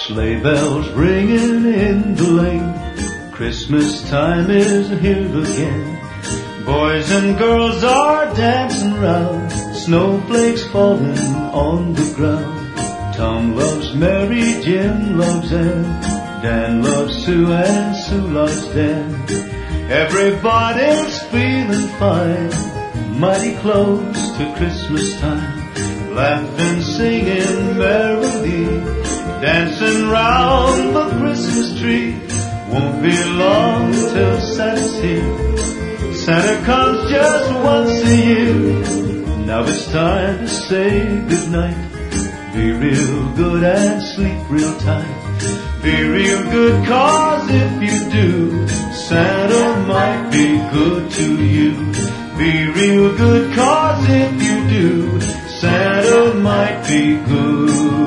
Sleigh bells ringing in the lane, Christmas time is here again. Boys and girls are dancing round, snowflakes falling on the ground. Tom loves Mary, Jim loves Ann, Dan loves Sue and Sue loves Dan. Everybody's feeling fine, mighty close to Christmas time. Laughing, singing merrily, dancing round the Christmas tree. Won't be long till Santa's here. Santa comes just once a year. Now it's time to say goodnight. Be real good and sleep real tight. Be real good, 'cause if you do, Santa might be good to you. Be real good, 'cause if you do, Santa might be good.